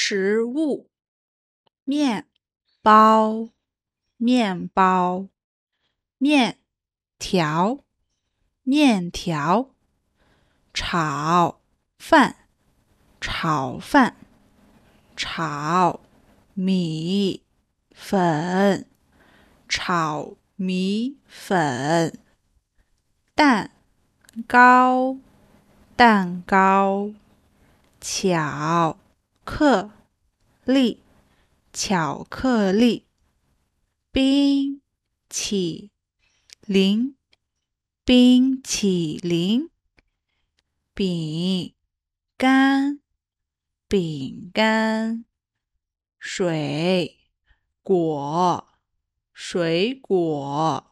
食物：面包、面包、面条、面条、炒饭、炒饭、炒米粉、炒米粉、蛋糕、蛋糕、巧克力、巧克力、冰淇淋、冰淇淋、饼干、饼干、水果、水果。